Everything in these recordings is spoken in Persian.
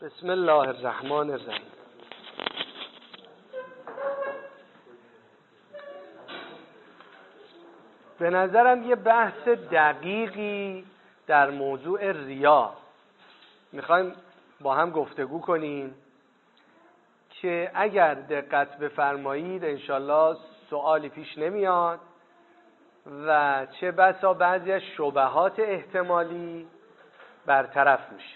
بسم الله الرحمن الرحیم. به نظرم یه بحث دقیقی در موضوع ریا میخوایم با هم گفتگو کنیم که اگر دقت بفرمایید انشالله سوالی پیش نمیاد و چه بسا بعضی از شبهات احتمالی برطرف میشه.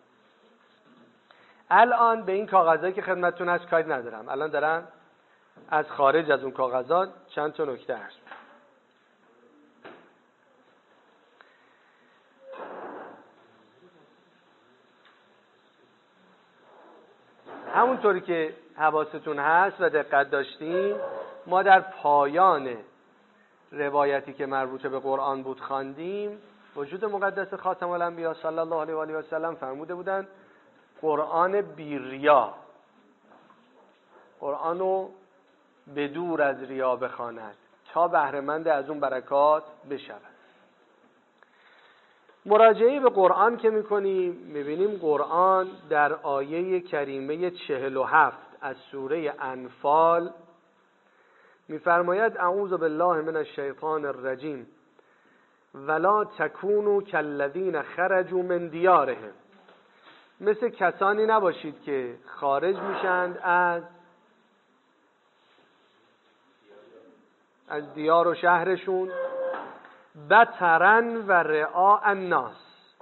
الان به این کاغذایی که خدمتتون هست کاری ندارم، الان دارم از خارج از اون کاغذات چند تا نکته هست. همونطوری که حواستون هست و دقت داشتیم، ما در پایان روایتی که مربوط به قرآن بود خواندیم. وجود مقدس خاتم الانبیا صلی الله علیه و آله و سلم فرموده بودند قرآن بی ریا، قرآنو به دور از ریا بخواند تا بهره‌مند از اون برکات بشود. مراجعه به قرآن که میکنیم میبینیم قرآن در آیه کریمه 47 از سوره انفال میفرماید اعوذ بالله من الشیطان الرجیم ولا تکونوا کالذین خرجوا من دیارهم، مثل کسانی نباشید که خارج میشند از دیار و شهرشون بطرا و رعاء الناس،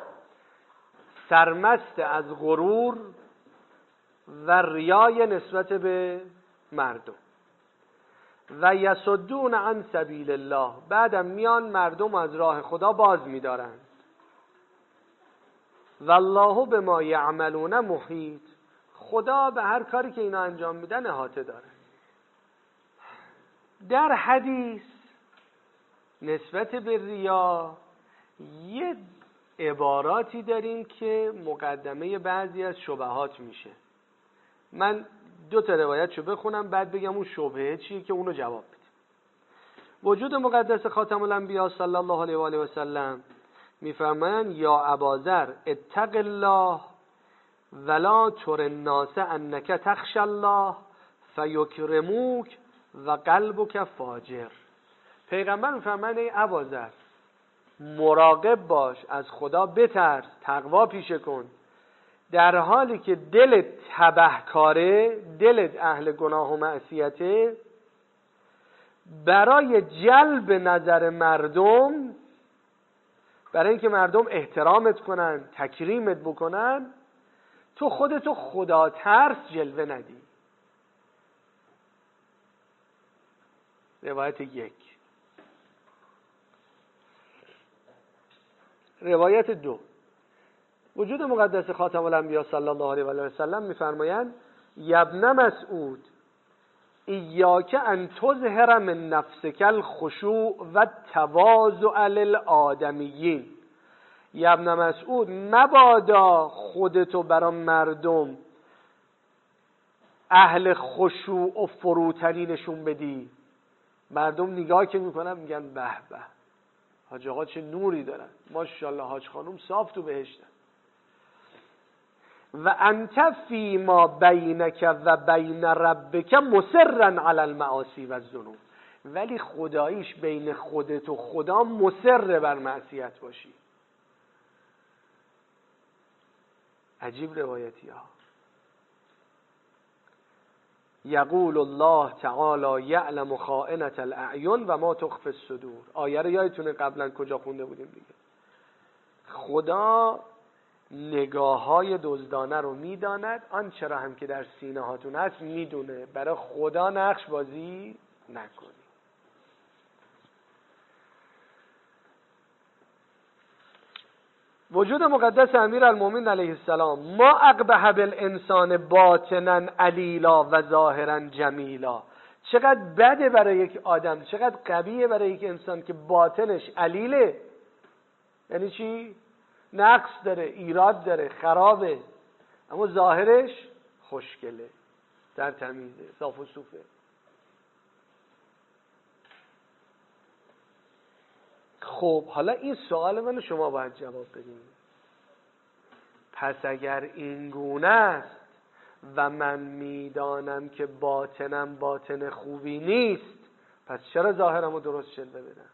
سرمست از غرور و ریای نسبت به مردم، و یصدون عن سبیل الله، بعدم میان مردم از راه خدا باز می‌دارند. والله بما یعملون محیط، خدا به هر کاری که اینا انجام میدن احاطه داره. در حدیث نسبت به ریا یه عباراتی داریم که مقدمه بعضی از شبهات میشه. من 2 تا روایتشو بخونم بعد بگم اون شبهه چیه که اونو جواب بدیم. وجود مقدس خاتم الانبیا صلی الله علیه و آله و سلم میفرمایند یا اباذر اتق الله ولا تر الناس انک تخشى الله فیکرموک و قلبک فاجر. پیغمبر میفرمایند ای اباذر مراقب باش، از خدا بترس، تقوا پیشه کن، در حالی که دلت تبهکاره، دلت اهل گناه و معصیته، برای جلب نظر مردم، برای اینکه مردم احترامت کنن، تکریمت بکنن، تو خودتو خدا ترس جلوه ندی. روایت 1. روایت 2. وجود مقدس خاتم الانبیا صلی الله علیه و آله و سلم میفرمایند یا ابن مسعود ایاک ان تظهر من نفسک الخشوع و التواضع للآدمیین. یا ابن مسعود مبادا خودتو برای مردم اهل خشوع و فروتنی نشون بدی. مردم نگاه که میکنن میگن به به حاج آقا چه نوری دارن، ماشاءالله حاج خانم صاف تو بهشتن. و انت فی ما بینک و بین ربک مصرا علی المعاصی و الذنوب، ولی خداییش بین خودت و خدا مصر بر معصیت باشی. عجیب روایتی ها. یقول الله تعالی یعلم خائنة الاعین و ما تخفی الصدور. آیه رو یادتونه قبلا کجا خونده بودیم دیگه. خدا نگاه های دزدانه رو میداند، آنچه را هم که در سینه هاتون هست میدونه. برای خدا نقش بازی نکنی. وجود مقدس امیرالمومنین علیه السلام ما اقبح بالانسان باطنا علیلا و ظاهرا جمیلا. چقدر بده برای یک آدم، چقدر قبیحه برای یک انسان که باطنش علیله. یعنی چی؟ نقص داره، ایراد داره، خرابه، اما ظاهرش خوشگله، در تمیزه، صاف و صوفه. خب حالا این سوال منو شما باید جواب بدین. پس اگر این گونه است و من میدانم که باطنم باطن خوبی نیست، پس چرا ظاهرمو درست جلوه بدم؟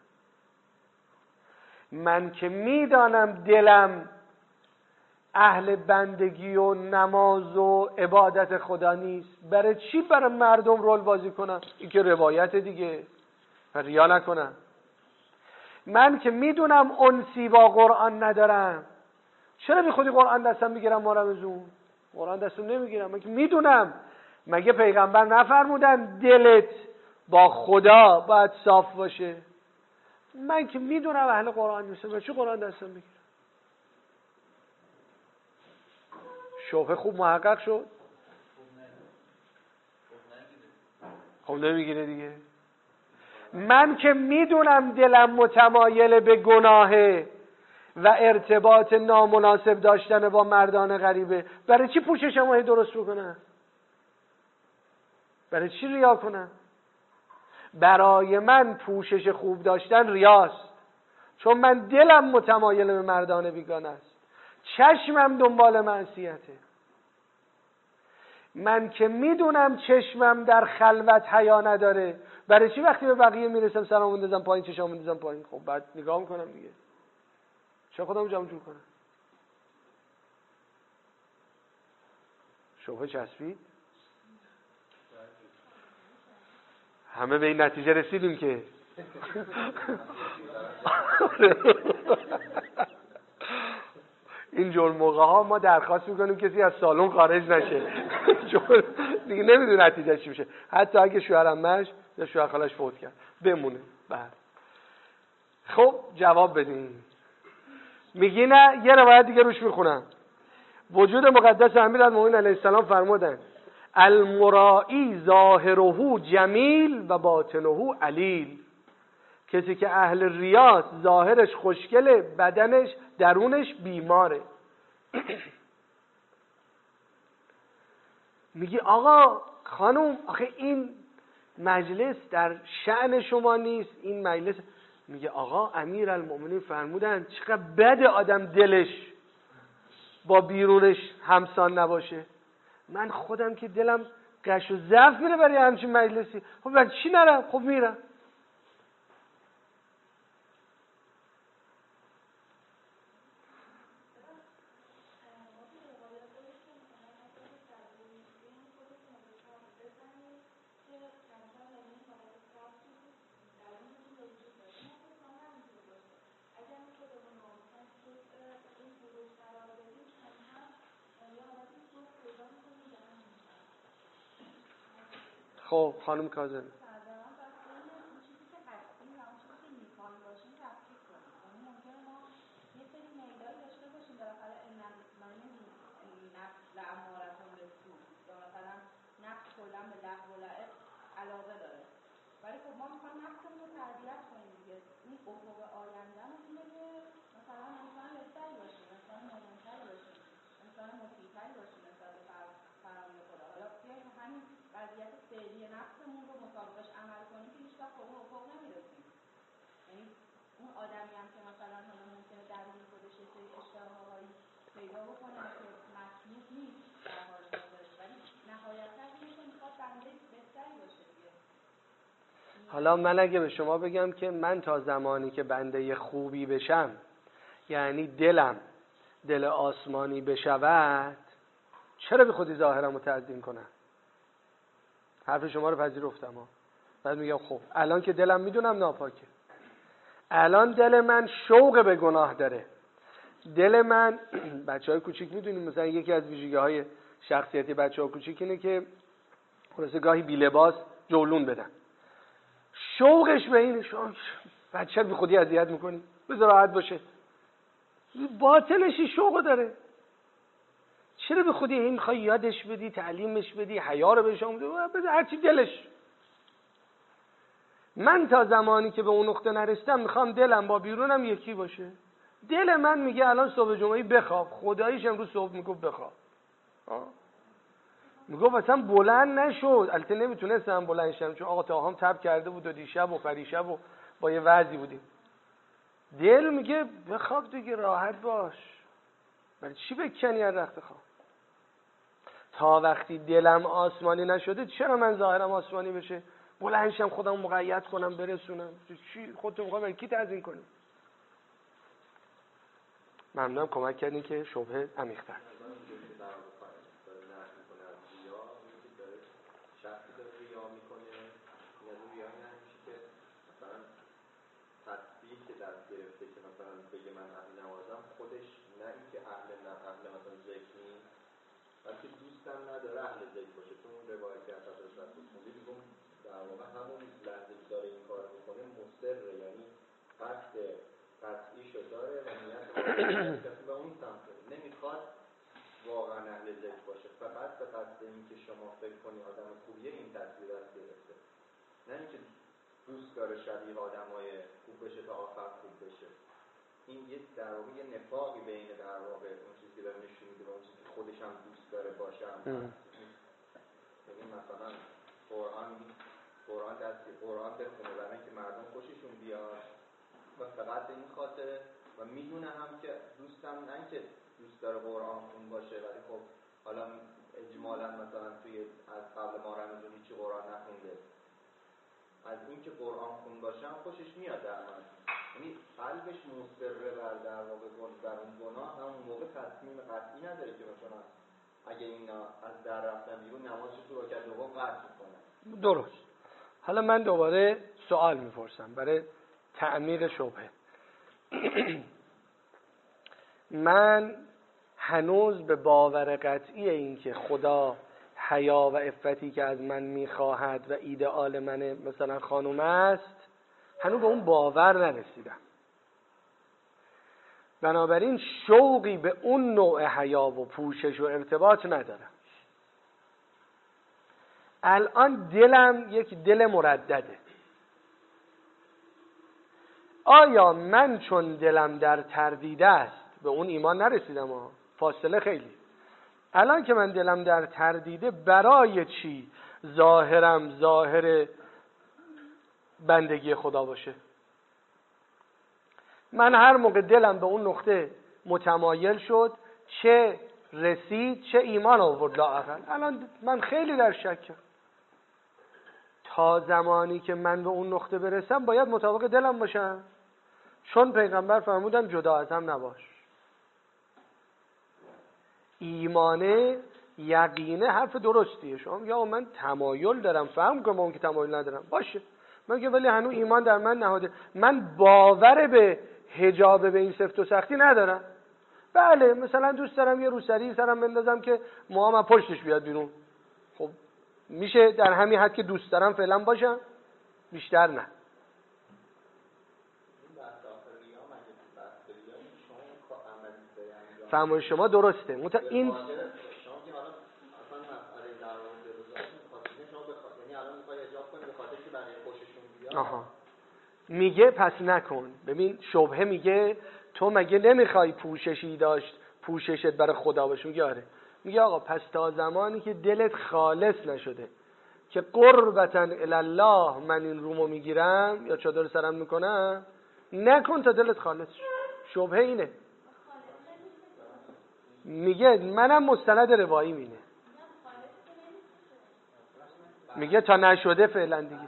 من که میدانم دلم اهل بندگی و نماز و عبادت خدا نیست، برای چی برای مردم رول بازی کنم؟ این که روایت دیگه، ریا نکنم. من که میدونم انسی با قرآن ندارم، چرا بی خودی قرآن دستم میگیرم مارم ازون؟ قرآن دستم نمیگیرم، من که میدونم. مگه پیغمبر نفرمودن دلت با خدا باید صاف باشه؟ من که میدونم اهل قرآن نیستم، من چه قرآن دستم میگیرم؟ شبهه خوب محقق شد؟ خب نمیگیره دیگه. من که میدونم دلم متمایل به گناهه و ارتباط نامناسب داشتن با مردان غریبه، برای چی پوششم درست بکنم؟ برای چی ریا کنم؟ برای من پوشش خوب داشتن ریاست، چون من دلم متمایل به مردان بیگانه است، چشمم دنبال معصیته. من که میدونم چشمم در خلوت حیا نداره، برای چی وقتی به بقیه میرسم سلام میندازم پایین، چشام میندازم پایین؟ خب بعد نگاه میکنم دیگه، چه خودم جمع جور کنم؟ شبهه چسبید. همه به این نتیجه رسیدیم که این جور موقع ها ما درخواست میکنیم کسی از سالن خارج نشه، چون دیگه نمیدونه نتیجه چی میشه. حتی اگه شوهرمش یا شوهر خالش فوت کرد بمونه. بعد خب جواب بدین. میگی نه، یه روایت دیگه روش میخونم. وجود مقدس امیرالمومنین علیه السلام فرمودن المرائی ظاهره جمیل و باطنه علیل. کسی که اهل ریاست ظاهرش خوشگله، بدنش درونش بیماره. میگی آقا خانم آخه این مجلس در شأن شما نیست، این مجلس. میگه آقا امیرالمومنین فرمودن چقدر بده آدم دلش با بیرونش همسان نباشه. من خودم که دلم قش و ضعف میره برای همچین مجلسی، خب من چی نرم؟ خب میرم. خب خانم کاظمی علاقه داره، ولی خب ما میخوایم نفسمون رو تربیت کنیم دیگه. این افق آینده‌مون اینه که مثلا انسان بهتری باشیم، انسان مومن‌تری باشیم، انسان مطیع‌تری باشیم نسبت به فرمان خدا. حالا بیایم همین وضعیت فعلی نفسمون رو مطابقش عمل کنیم که هیچ وقت به اون افق نمیرسیم. یعنی اون آدمی هم که مثلا حالا ممکنه درون خودش یه سری اشتهاهایی پیدا بکنه که مطلوب نیست در حال حاضر، ولی نهایتاً اینه که میخواد بنده بهتری باشه. حالا من اگه به شما بگم که من تا زمانی که بنده خوبی بشم، یعنی دلم دل آسمانی بشود، چرا به خودی ظاهرم رو تعظیم کنم؟ حرف شما رو پذیرفتم ها. بعد میگم خب الان که دلم میدونم ناپاکه، الان دل من شوق به گناه داره، دل من بچهای کوچیک میدونیم مثلا یکی از ویژگی‌های شخصیتی بچه‌ها کوچیک اینه که خلاصه گاهی بی لباس جولون بدن. شوقش به اینه، بچه بی خودی اذیت میکنی، بذار راحت باشه. باطنشی شوق داره، چرا به خودی این میخوای یادش بدی، تعلیمش بدی، حیا رو بهش آموزی، بذار هرچی دلش. من تا زمانی که به اون نقطه نرسیدم میخوام دلم با بیرونم یکی باشه. دل من میگه الان صبح جمعه بخواب، خداییش امروز صبح میگه بخواب، میگه اصلا بلند نشد. البته نمیتونستم بلند شم چون آقا تاهام تب کرده بود و دیشب و پریشب و با یه وضعی بودیم. دل میگه بخواب دیگه، راحت باش، برای چی بکنی از رخت خواب؟ تا وقتی دلم آسمانی نشده چرا من ظاهرم آسمانی بشه؟ بلندشم خودم مقید کنم برسونم. چی خودتون میخوای برای کی تضمین کنی؟ ممنونم کمک کردین که شبهه عمیق‌تر. شخصی داره ریا میکنه، یعنی ریا نمیشه که مثلا تصدیق که دست گرفته که مثلا بگه من اهل نمازم، خودش نه اینکه اهل مثلا ذکر نیست، بلکه دوستم نداره اهل ذکر باشه. چون اون روایتی از حضرت رسول خوندیم میگم در واقع همون لحظه که داره این کار میکنه مصره، یعنی قصد قطعیشو داره و نیت به اون سمت نمیخواد واقعا اهل ذکر باشه، فقط به قصد این که شما فکر کنی آدم خوبیه این تصویر دست گرفته، نه اینکه دوست داره شبیه آدمای خوب بشه تا آخر خوب بشه. این یه در واقع یه نفاقی بین در واقع اون چیزی که داره نشون میده و اون چیزی که خودش هم دوست داره باشه هم هست. یعنی مثلا قرآن دستی قرآن بخونه برای اینکه مردم خوششون بیاد و فقط این خاطره و میدونه هم که دوستم نه اینکه دوست داره قرآن خون باشه، ولی خب حالا اجمالا مثلا توی از قبل ما رمضان هیچی قرآن نخونده، از اینکه قرآن خون باشه هم خوشش میاد در من، یعنی قلبش مصره بر در واقع بر اون گناه، همون موقع تصمیم قطعی نداره که مثلا اگه اینا از در رفتن بیرون نمازش تو رکعت دوم قطع میکنه. درست. حالا من دوباره سوال میپرسم برای تعمیق شبهه. من هنوز به باور قطعی این که خدا حیا و عفتی که از من میخواهد و ایدئال من مثلا خانوم است، هنوز به اون باور نرسیدم. بنابراین شوقی به اون نوع حیا و پوشش و ارتباط ندارم. الان دلم یک دل مردده. آیا من چون دلم در تردید است، به اون ایمان نرسیدم ها، فاصله خیلی، الان که من دلم در تردیده برای چی ظاهرم ظاهر بندگی خدا باشه؟ من هر موقع دلم به اون نقطه متمایل شد، چه رسید چه ایمان آورد لااقل. الان من خیلی در شکم. تا زمانی که من به اون نقطه برسم باید مطابق دلم باشم، چون پیغمبر فرمودن جدا از هم نباش. ایمانه یقینه حرف درستیه. شما میگه من تمایل دارم، فهم کنم اون که تمایل ندارم، باشه. من میگه ولی هنوز ایمان در من نهاده، من باور به حجاب به این سفت و سختی ندارم. بله مثلا دوست دارم یه روسری سرم بندازم که موهام از پشتش بیاد بیرون. خب میشه در همین حد که دوست دارم فعلا باشم، بیشتر نه. فهمون شما درسته. این آها میگه پس نکن. ببین شبهه میگه تو مگه نمیخوای پوششی داشت پوششت برای خدا باشه؟ میگه آره. میگه آقا پس تا زمانی که دلت خالص نشده که قربتاً الله من این رومو میگیرم یا چادر سرم میکنم، نکن تا دلت خالص. شبهه اینه. میگه منم مستند روایی مینه، میگه تا نشده فعلا دیگه.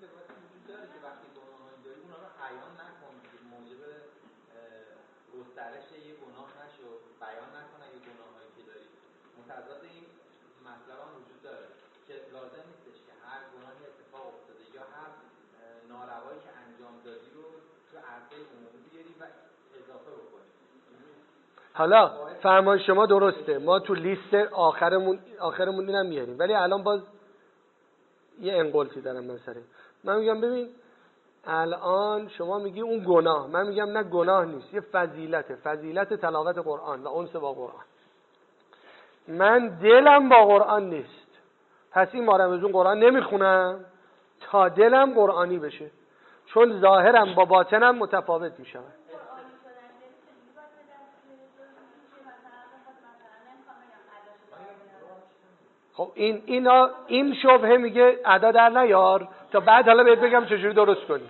حالا فرمان شما درسته، ما تو لیست آخرمون اینم میاریم، ولی الان باز یه انقلتی دارم من سره. من میگم ببین الان شما میگی اون گناه، من میگم نه گناه نیست، یه فضیلت تلاوت قرآن و انس با قرآن. من دلم با قرآن نیست، پس این ماه رمضان قرآن نمیخونم تا دلم قرآنی بشه، چون ظاهرم با باطنم متفاوت میشه. خب این شبهه میگه ادا در نیار تا بعد حالا بهت بگم چجوری درست کنی.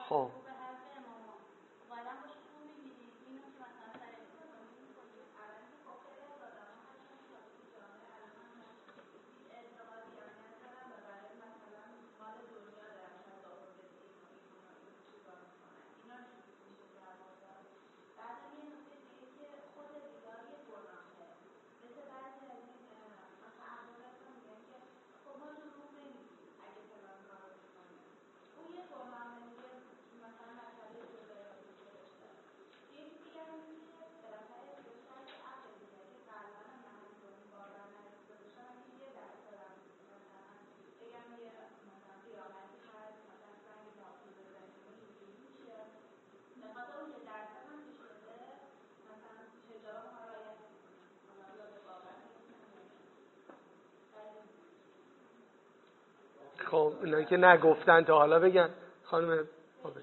خب خب اینا که نگفتن تا حالا بگن خانم آبد.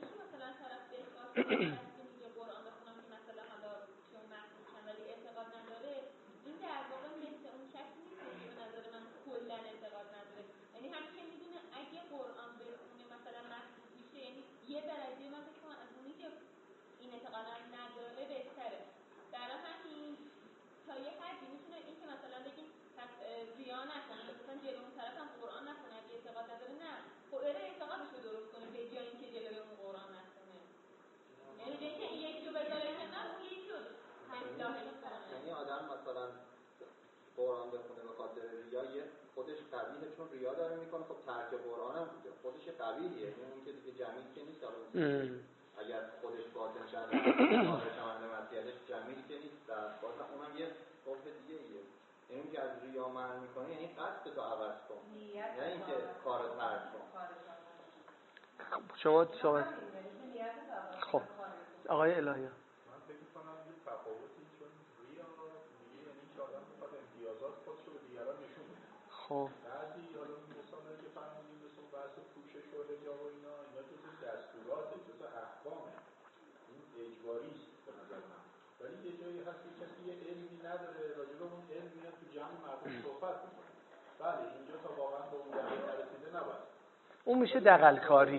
قرآن بخونه به خاطر ریا خودش قبیحه، چون ریا داره میکنه. خب ترک قرآن هم خودش قبیحیه، اون که دیگه جمیل که نیست. اگر خودش باطن شد خارج عمل مسیحش جمیل که نیست، در باز اونم یه قبح دیگه ایه. این که از ریا منع میکنه یعنی قصد تو عوض کن، نه اینکه کار ترک کن. شما صحبت. خب آقای الهی من فکر می‌کنم یه تفاوتی، چون ریا میگه یعنی که آدم می‌خواد امتیازات خودش رو به دیگران نشون بده. خب بعضی حالا مثلا که فرمودیم مثل بحث پوشش و حجاب و اینا جزء دستوراته، جزء احکامه، این اجباری است به نظر من. ولی یه جایی هست که کسی یه علمی نداره، راجع به اون علم میاد تو جمع مردم صحبت می‌کنه. بله اینجا تا واقعا به اون درجه نرسیده نباید. اون میشه دغل‌کاری.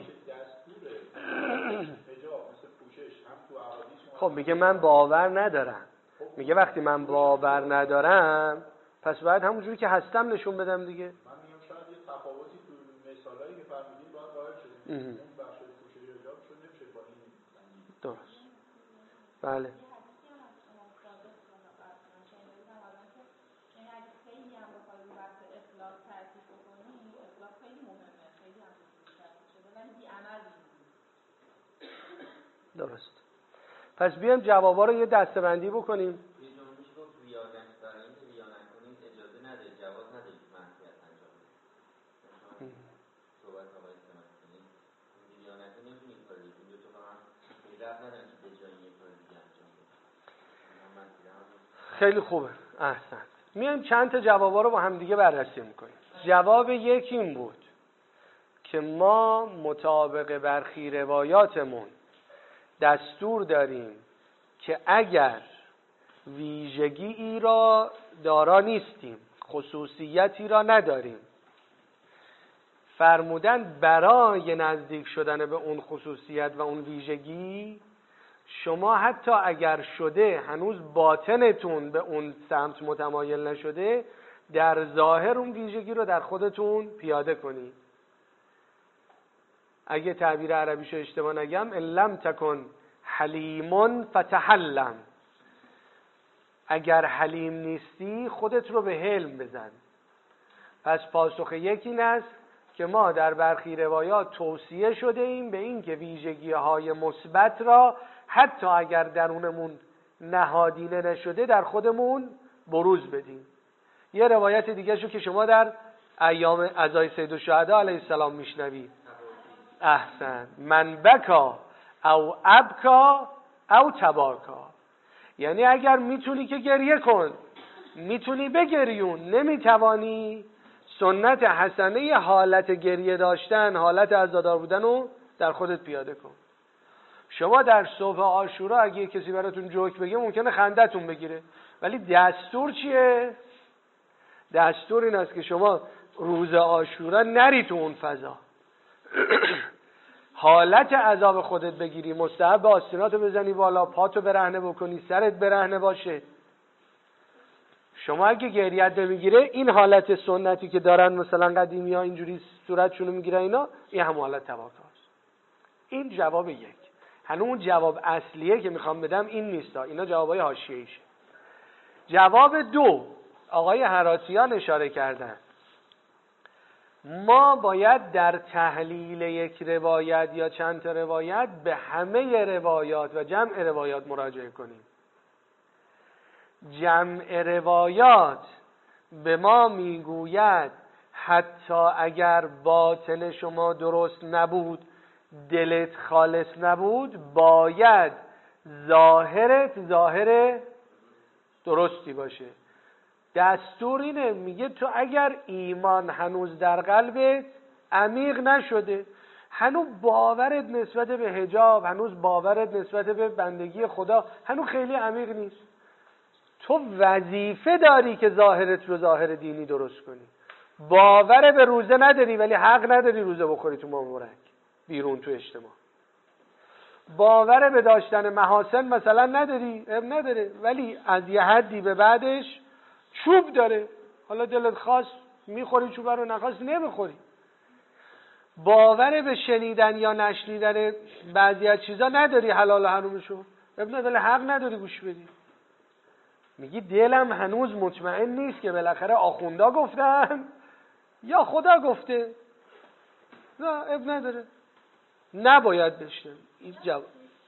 خب میگه من باور ندارم. میگه وقتی من باور ندارم پس باید همونجوری که هستم نشون بدم دیگه. من میگم شاید یه تفاوتی تو مثالایی که فرمودین باید قائل شدیم. اون بخش پوشش حجاب شده نمیشه با این درست. بله. درست. پس بیایم جوابا رو یه دسته‌بندی بکنیم. یه جمله میشه گفت ریا برای اینکه ریا نکنید اجازه ندارید، جواز ندارید معصیت انجام بدید. صحبت آقای سمتی ریا نکنید نمیتونید کار دیگه اونجا تو هم رب ندارن که به جای یه کار دیگه انجام بدید. خیلی خوبه. احسن. میایم چند تا جوابا رو با هم دیگه بررسی می‌کنیم. جواب یک این بود که ما مطابق برخی روایاتمون دستور داریم که اگر ویژگی ای را دارا نیستیم، خصوصیتی را نداریم، فرمودن برای نزدیک شدن به اون خصوصیت و اون ویژگی شما حتی اگر شده هنوز باطنتون به اون سمت متمایل نشده، در ظاهر اون ویژگی رو در خودتون پیاده کنید. اگه تعبیر عربیشو اشتباه نگم، ان لم تکن حلیمون فتحلم، اگر حلیم نیستی خودت رو به حلم بزن. پس پاسخ یک این است که ما در برخی روایات توصیه شده ایم به این که ویژگی‌های مثبت را حتی اگر درونمون نهادینه نشده در خودمون بروز بدیم. یه روایت دیگه شو که شما در ایام عزای سید الشهدا علیه السلام میشنوید. احسن. من بکا او ابکا او تبارکا، یعنی اگر میتونی که گریه کن، میتونی بگریون، نمیتوانی سنت حسنه حالت گریه داشتن، حالت عزادار بودن رو در خودت پیاده کن. شما در صبح عاشورا اگه کسی براتون جوک بگه ممکنه خندتون بگیره، ولی دستور چیه؟ دستور این است که شما روز عاشورا نری تو اون فضا. حالت عذاب خودت بگیری، مستحب آستیناتو بزنی بالا، پاتو برهنه بکنی، سرت برهنه باشه. شما اگه گریت نمیگیره، این حالت سنتی که دارن مثلا قدیمی ها اینجوری صورتشونو میگیرن اینا، این هم حالت تواکاست. این جواب یک. هنوز اون جواب اصلیه که میخوام بدم این نیستا، اینا جوابای حاشیه‌ایشه. جواب دو، آقای هراتیان اشاره کردن، ما باید در تحلیل یک روایت یا چند تا روایت به همه روایات و جمع روایات مراجعه کنیم. جمع روایات به ما میگوید حتی اگر باطن شما درست نبود، دلت خالص نبود، باید ظاهرت ظاهر درستی باشه. دستور اینه، میگه تو اگر ایمان هنوز در قلبت عمیق نشده، هنوز باورت نسبت به حجاب، هنوز باورت نسبت به بندگی خدا هنوز خیلی عمیق نیست، تو وظیفه داری که ظاهرت رو ظاهر دینی درست کنی. باور به روزه نداری ولی حق نداری روزه بخوری تو مامورک بیرون تو اجتماع. باور به داشتن محاسن مثلا نداری، نداره، ولی از یه حدی به بعدش چوب داره، حالا دلت خواست میخوری چوب رو، نخواست نمیخوری. باور به شنیدن یا نشنیدن بعضی از چیزا نداری، حلال و حرامشو نداره، حق نداری گوش بدی. میگی دلم هنوز مطمئن نیست که بالاخره آخوندا گفتن یا خدا گفته، نه اب نداره، نباید بشنم. این جواب.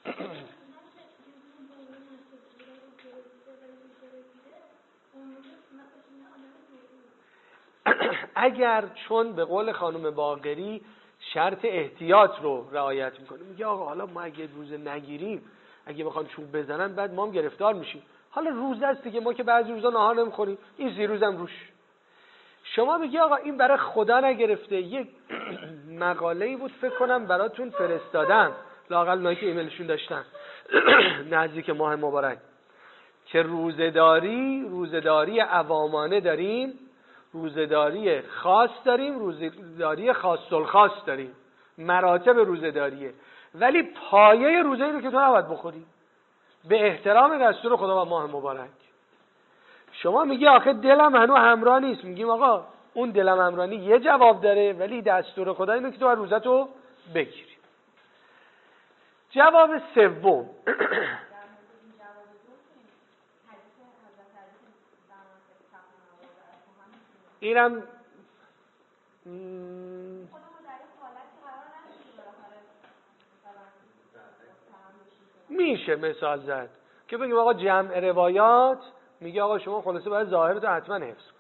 اگر چون به قول خانم باقری شرط احتیاط رو رعایت میکنه، میگه آقا حالا ما اگه روزه نگیریم، اگه بخوان چوب بزنن بعد ما هم گرفتار میشیم، حالا روزه است دیگه، ما که بعضی روزا نهار نمیخوریم، این 3 روزم روش. شما میگی آقا این برای خدا نگرفته. یک مقاله‌ای بود فکر کنم براتون فرستادم، لااقل اونایی که ایمیلشون داشتن نزدیک ماه مبارک، که روزه‌داری عوامانه داریم، روزه‌داری خاص داریم، روزه‌داری خاص الخاص داریم، مراتب روزه‌داریه، ولی پایه روزه اینه که تو نباید بخوری به احترام دستور خدا و ماه مبارک. شما میگی آخه دلم هنوز همراه نیست، میگیم آقا اون دلم همراهی یه جواب داره، ولی دستور خدا اینه که تو روزتو بگیری. جواب سوم اینم میشه مثال زد که بگیم آقا جمع روایات، میگه آقا شما خلاصه باید ظاهرتو حتما حفظ کن.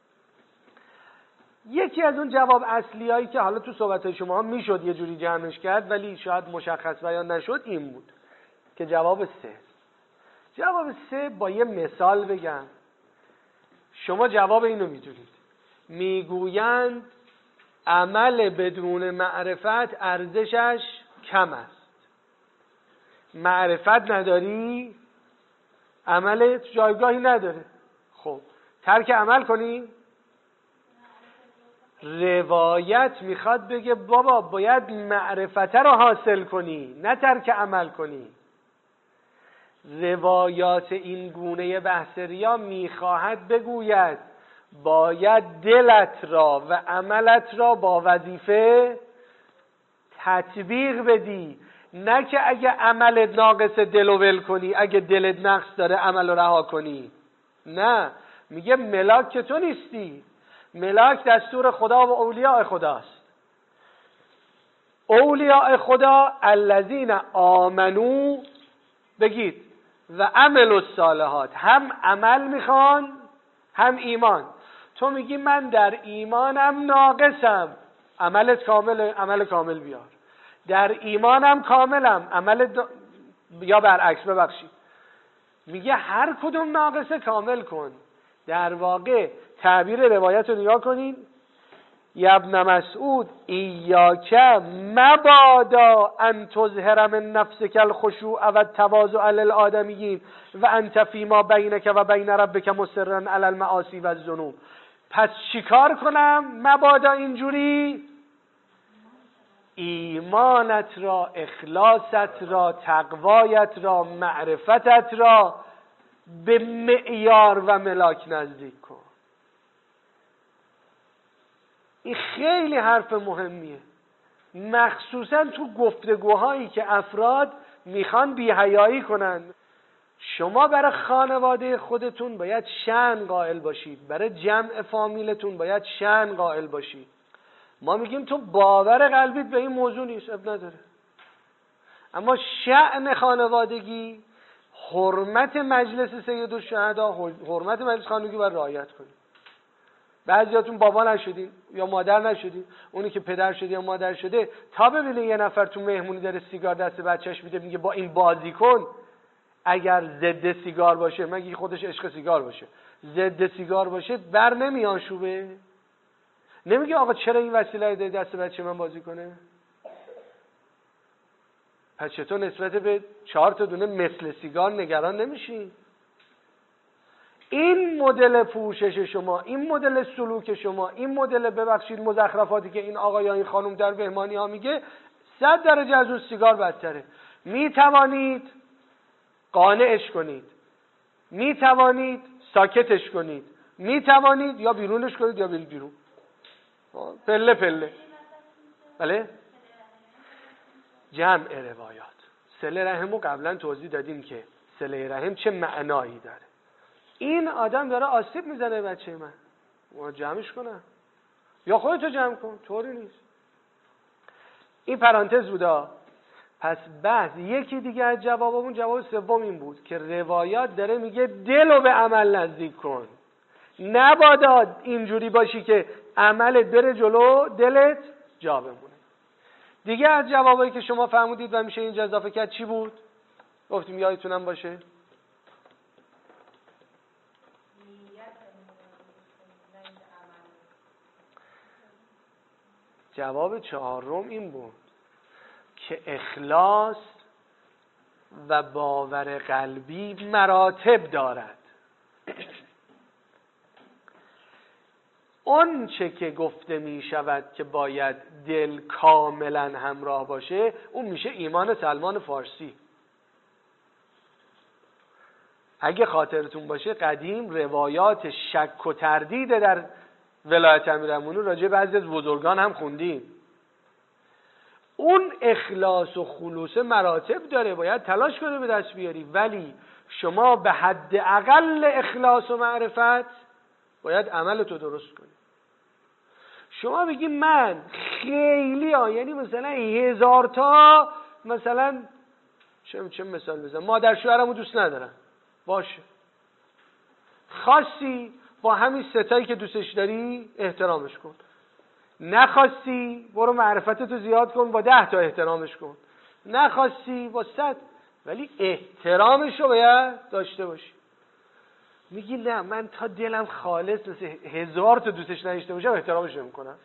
یکی از اون جواب اصلیایی که حالا تو صحبت‌های شما هم میشد یه جوری جمعش کرد ولی شاید مشخص بیان نشد این بود که جواب 3. جواب 3 با یه مثال بگم شما جواب اینو میدونید. میگویند عمل بدون معرفت ارزشش کم است. معرفت نداری، عملت جایگاهی نداره. خب ترک عمل کنی؟ روایت میخواد بگه بابا باید معرفت رو حاصل کنی، نه ترک عمل کنی. روایات این گونه بحث ریا میخواهد بگوید باید دلت را و عملت را با وظیفه تطبیق بدی، نه که اگه عملت ناقص دلو ول کنی، اگه دلت نقص داره عمل رو رها کنی. نه، میگه ملاک که تو نیستی، ملاک دستور خدا و اولیاء خداست. اولیاء خدا الذین آمنو، بگید و عملوا الصالحات، هم عمل میخوان هم ایمان. تو میگی من در ایمانم ناقصم، عملت کامل، عمل کامل بیار. در ایمانم کاملم، عملت یا برعکس، ببخشید، میگه هر کدوم ناقصه کامل کن. در واقع تعبیر روایت رو نگاه کنین، یا ابن مسعود ایاک مبادا ان تظهر من نفسک الخشوع و التواضع للآدمیین و انت فیما بینک و بین ربک مصرا علی المعاصی و الذنوب. پس چیکار کنم مبادا اینجوری؟ ایمانت را، اخلاصت را، تقوایت را، معرفتت را به معیار و ملاک نزدیک کن. این خیلی حرف مهمیه، مخصوصا تو گفتگوهایی که افراد میخوان بی‌حیایی کنن. شما برای خانواده خودتون باید شأن قائل باشید، برای جمع فامیلتون باید شأن قائل باشید. ما میگیم تو باور قلبیت به این موضوع نیست، اب نداره، اما شأن خانوادگی، حرمت مجلس سید الشهدا، حرمت مجلس خانوادگی باید رعایت کنید. بعضیاتون بابا نشدین یا مادر نشدین، اونی که پدر شده یا مادر شده تا ببینه یه نفر تو مهمونی داره سیگار دست بچهش میده میگه با این بازی کن، اگر ضد سیگار باشه، مگه خودش عشق سیگار باشه، ضد سیگار باشه بر نمیان شوبه، نمیگه آقا چرا این وسیله داری دست بچه من بازی کنه؟ پس چطور نسبت به 4 تا دونه مثل سیگار نگران نمیشی؟ این مدل پوشش شما، این مدل سلوک شما، این مدل ببخشید مزخرفاتی که این آقا یا این خانم در مهمانی ها میگه 100 درجه از اون سیگار بدتره. میتوانید قانعش کنید، میتوانید ساکتش کنید، میتوانید یا بیرونش کنید یا بیرون، پله پله. بله؟ جمع روایات. صله رحم رو قبلا توضیح دادیم که صله رحم چه معنایی داره. این آدم داره آسیب میزنه بچه من جمعش کنم یا خودتو جمع کن، طوری نیست. این پرانتز بودا. پس بحث یکی دیگه از جوابمون، جواب سوم این بود که روایات داره میگه دلو به عمل نزدیک کن، نبادا اینجوری باشی که عملت بره جلو دلت جا بمونه. دیگه از جوابایی که شما فرمودید و میشه اینجا اضافه کرد چی بود؟ گفتیم یادتونم باشه. جواب 4 این بود که اخلاص و باور قلبی مراتب دارد. اون چه که گفته می شود که باید دل کاملا همراه باشه، اون میشه ایمان سلمان فارسی. اگه خاطرتون باشه قدیم روایات شک و تردید در ولایت امیرالمومنین راجع بعضی از بزرگان هم خوندیم. اون اخلاص و خلوص مراتب داره، باید تلاش کنه به دست بیاری، ولی شما به حد اقل اخلاص و معرفت باید عملتو درست کنی. شما بگی من خیلی یعنی مثلا 1000 تا مثلا چه مثال بزنم، مادر شوهرمو دوست ندارم، باشه خواستی با همین 3 تایی که دوستش داری احترامش کن، نخواستی برو معرفتتو زیاد کن با 10 تا احترامش کن، نخواستی با 100، ولی احترامش رو باید داشته باشی. میگی نه من تا دلم خالص مثل 1000 تا دوستش نداشته باشم احترامش نمی‌کنم.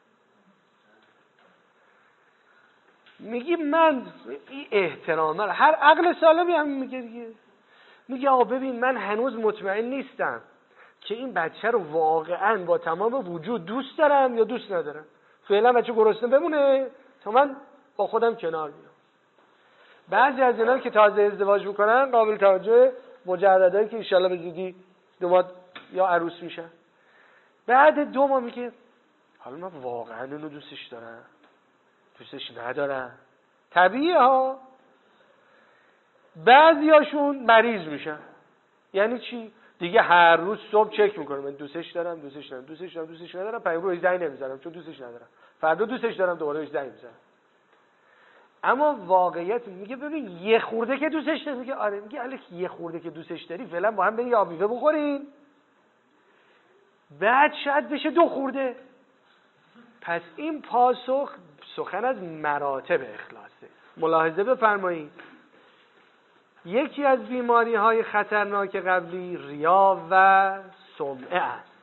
میگی من این احترامه رو، هر عقل سالمی هم میگه دیگه، میگه آقا ببین من هنوز مطمئن نیستم که این بچه رو واقعا با تمام وجود دوست دارم یا دوست ندارم، فعلا بچه گرسنه بمونه تا من با خودم کنار بیام. بعضی از اینا که تازه ازدواج میکنن قابل توجه، مجردایی که انشالله به زودی دوماد یا عروس میشن، بعد 2 ماه میگه حالا من واقعا اونو دوستش دارم، دوستش ندارم. طبیعیه ها. بعضیاشون مریض میشن. یعنی چی؟ دیگه هر روز صبح چک میکنه من دوستش دارم، دوستش ندارم، دوستش دارم، دوستش ندارم، پیام روش زنگ نمیزنم چون دوستش ندارم، فردا دوستش دارم دوباره روش زنگ میزنم. اما واقعیت میگه ببین یه خورده که دوستش داری، میگه آره، میگه الک یه خورده که دوستش داری فعلا با هم بریم آب میوه بخوریم، بعد شاید بشه 2 خورده. پس این پاسخ سخن از مراتب اخلاصه. ملاحظه بفرمایید یکی از بیماری‌های خطرناک قبلی ریا و سمعه است.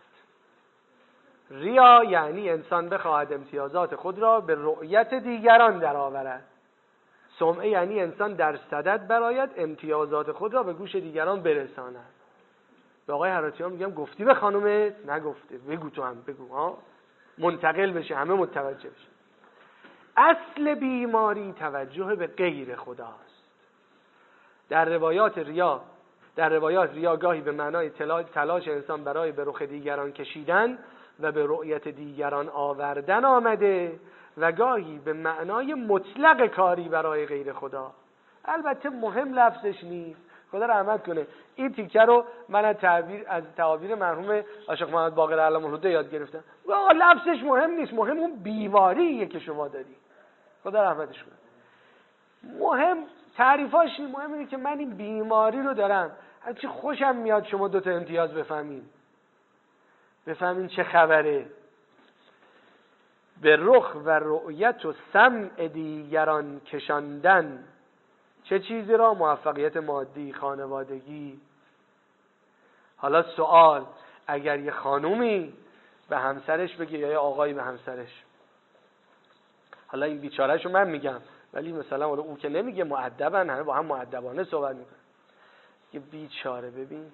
ریا یعنی انسان بخواهد امتیازات خود را به رؤیت دیگران درآورد. سمعه یعنی انسان در صدد براید امتیازات خود را به گوش دیگران برساند. به آقای حراتیان میگم گفتی به خانومت؟ نگفته، بگو تو هم بگو ها، منتقل بشه، همه متوجه بشه. اصل بیماری توجه به غیر خداست. در روایات ریا گاهی به معنای تلاش انسان برای به رخ دیگران کشیدن و به رؤیت دیگران آوردن آمده و گاهی به معنای مطلق کاری برای غیر خدا. البته مهم لفظش نیست، خدا رحمت کنه. این تیکه رو من از تعابیر مرحوم عاشق محمد باقر علم الهدی یاد گرفتم. لفظش مهم نیست، مهم اون بیماریه که شما داری. خدا رحمتش کنه. مهم تعریفاش نیست، مهم اینه که من این بیماری رو دارم. چه خوشم میاد شما 2 تا امتیاز بفهمین چه خبره. به رخ و رؤیت و سمع دیگران کشاندن. چه چیزی را؟ موفقیت مادی، خانوادگی. حالا سوال، اگر یه خانومی به همسرش بگه یا یه آقایی به همسرش، حالا این بیچارهشو من میگم ولی مثلا حالا او که نمیگه، مؤدبن، همه با هم مؤدبانه صحبت میکنن، یه بیچاره ببین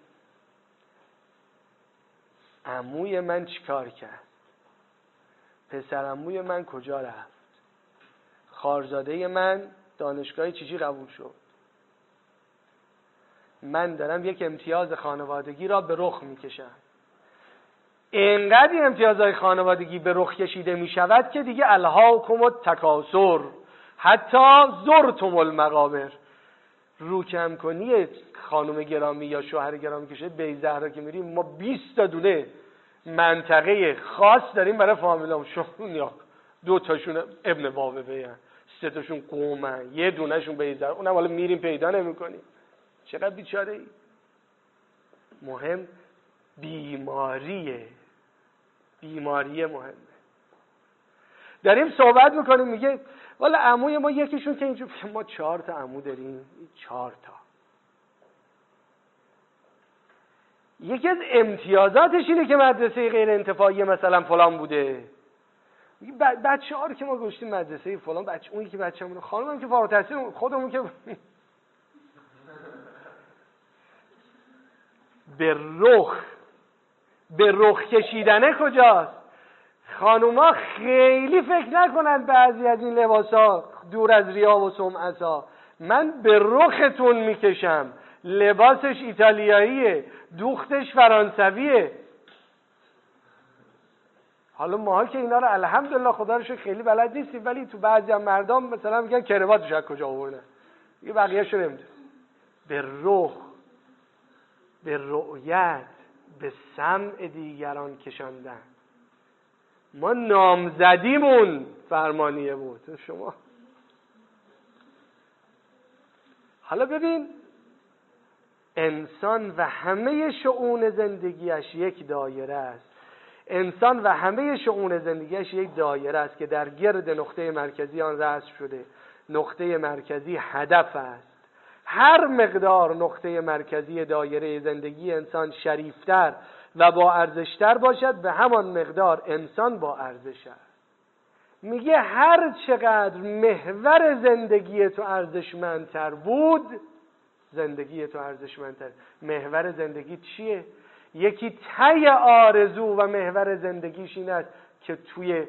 عموی من چیکار کرد، پسر عموی من کجا رفت، خواهرزاده من دانشگاه چیزی قبول شد، من دارم یک امتیاز خانوادگی را به رخ میکشم. اینقدر امتیازهای خانوادگی به رخ کشیده میشود که دیگه الهاکم التکاثر حتی زرتم المقابر. رو کم کنی خانم گرامی یا شوهر گرامی که شده بیزهرا که میریم، ما 20 تا دونه منطقه خاص داریم برای فامیلام. شون یا 2 تاشون ابن واوبه، 3 تاشون قومن، یه دونه شون بیزهرا، اونم حالا میریم پیدا نمیکنیم. چقدر بیچاره ای. مهم بیماریه مهمه. داریم صحبت میکنیم، میگه والا عموی ما یکیشون که اینجور، ما 4 تا عمو داریم، 4 تا. یکی از امتیازاتش اینه که مدرسه غیر انتفاعی مثلا فلان بوده. بچه ها رو که ما گذاشتیم مدرسه فلان، اون که بچه‌مون، خانمم که فارغ التحصیل، خودمون که به رخ کشیدنه کجاست؟ خانوما خیلی فکر نکنن بعضی از این لباسا دور از ریا و سمعتا. من به رختون میکشم، لباسش ایتالیاییه، دوختش فرانسویه. حالا ماها که اینا رو الحمدلله خدا رو شکر خیلی بلد نیستیم، ولی تو بعضی از مردم مثلا میگن کرواتش از کجا آوردن، یه بقیه‌شو نمیدونم. به رخ، به رؤیت، به سمع دیگران کشاندن. ما نامزدیمون فرمانیه بود. شما حالا ببین، انسان و همه شؤون زندگیش یک دایره است. انسان و همه شؤون زندگیش یک دایره است که در گرد نقطه مرکزی آن رسم شده. نقطه مرکزی هدف است. هر مقدار نقطه مرکزی دایره زندگی انسان شریفتر و با ارزشتر باشد، به همان مقدار انسان با ارزش است. میگه هر چقدر محور زندگی تو ارزشمندتر بود، زندگی تو ارزشمندتر. محور زندگی چیه؟ یکی ته آرزو و محور زندگیش این است که توی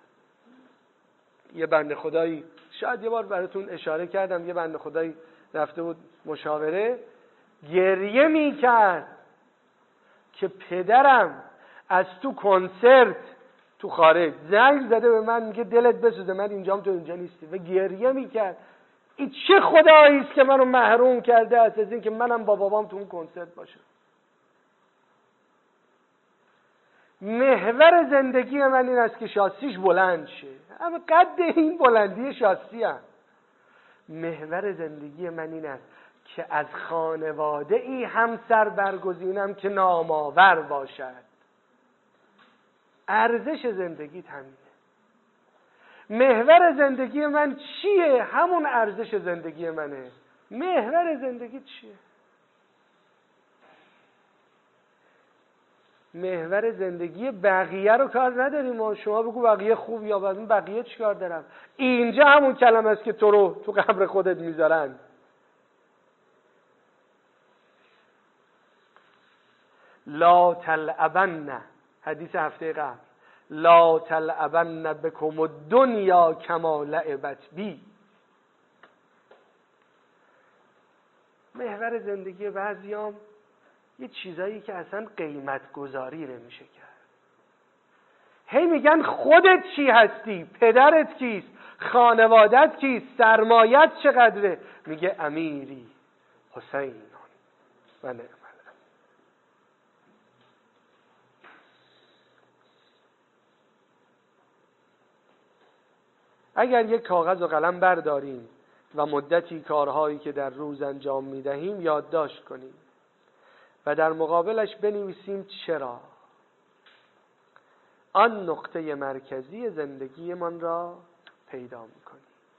یه بنده خدایی، شاید یه بار براتون اشاره کردم، یه بنده خدایی رفته بود مشاوره، گریه میکرد که پدرم از تو کنسرت تو خارج زنگ زده به من، میگه دلت بسوزه من اینجام تو اینجا نیستی، و گریه میکرد. این چه خدایی است که منو محروم کرده از این که منم با بابام تو اون کنسرت باشم. محور زندگی من این است که شاسیش بلند شه، اما قد این بلندی شاسی هم. محور زندگی من این است که از خانواده ای همسر برگزینم که نامآور باشد. ارزش زندگی همینه. محور زندگی من چیه؟ همون ارزش زندگی منه. محور زندگی چیه؟ محور زندگی بقیه رو کار نداریم. شما بگو بقیه خوب یا بد، بقیه چی کار دارم؟ اینجا همون کلمه است که تو رو تو قبر خودت میذارن. لا تلعبن، حدیث هفته قبل، لا تلعبن بکم الدنیا کما لعبت بی. محور زندگی بعضیام یه چیزایی که اصلا قیمت گذاری نمیشه کرد. هی میگن خودت چی هستی؟ پدرت کیست؟ خانوادت کیست؟ سرمایت چقدره؟ میگه امیری حسین و نعم. اگر یک کاغذ و قلم برداریم و مدتی کارهایی که در روز انجام میدهیم یادداشت کنیم و در مقابلش بنویسیم چرا، آن نقطه مرکزی زندگیمان را پیدا میکنیم.